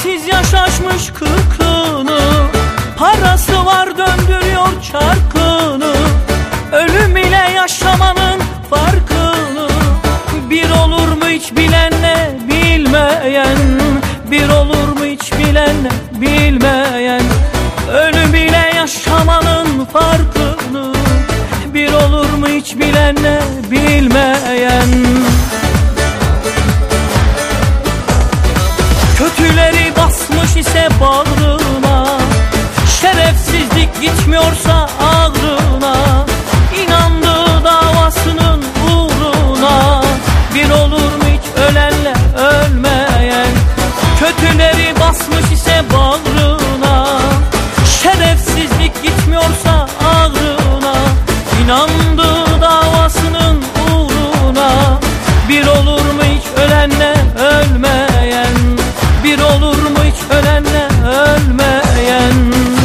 Şerefsiz yaş aşmış kırkını, parası var döndürüyor çarkını. Ölüm ile yaşamanın farkını bir olur mu hiç bilenle bilmeyen, bir olur mu hiç bilenle bilmeyen. Ölüm ile yaşamanın farkını bir olur mu hiç bilenle bilmeyen. Kötüleri basmış ise bağrına, şerefsizlik gitmiyorsa ağrına, inandığı davasının uğruna bir olur mu hiç ölenle ölmeyen. Kötüleri basmış ise bağrına, şerefsizlik gitmiyorsa ağrına, inandığı davasının uğruna bir olur mu hiç ölenle ölmeyen, bir olur mu hiç ölenle ölmeyen.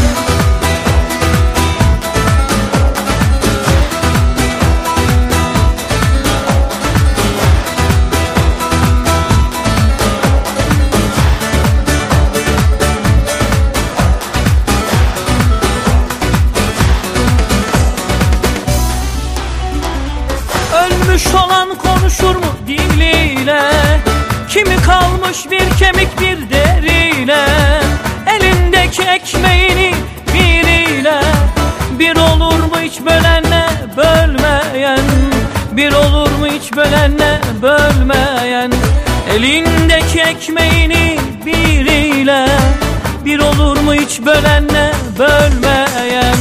Ölmüş olan konuşur mu diliyle? Kimi kalmış bir kemik bir deriyle? Elindeki ekmeğini biriyle bir olur mu hiç bölenle bölmeyen, bir olur mu hiç bölenle bölmeyen. Elindeki ekmeğini biriyle bir olur mu hiç bölenle bölmeyen.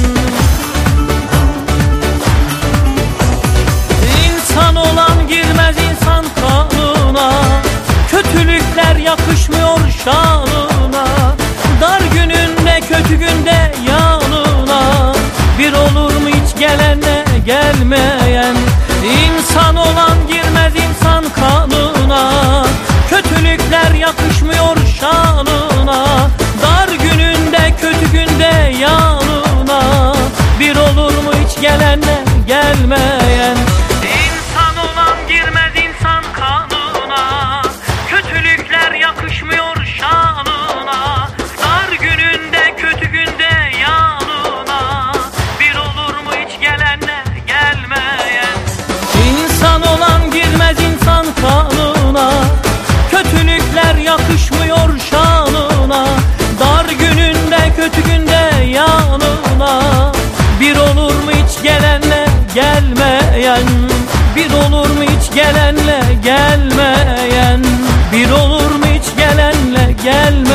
İnsan olan girmez insan kanına, kötülükler yakışmıyor şanına. Dar gününde kötü günde yanına bir olur mu hiç gelenle gelmeyen. İnsan olan girmez insan kanına, kötülükler yakışmıyor şanına. Dar gününde kötü günde yanına bir olur mu hiç gelenle gelmeyen. İnsan olan girmez insan kanına, kötülükler yakışmıyor şanına. Dar gününde kötü günde yanına bir olur mu hiç gelenle gelmeyen. İnsan olan girmez insan kanına, kötülükler yakışmıyor şanına. Dar gününde kötü günde yanına bir olur mu hiç gelenle gelmeyen, bir olur mu hiç gelenle gelmeyen, bir olur mu hiç gelenle gelmeyen.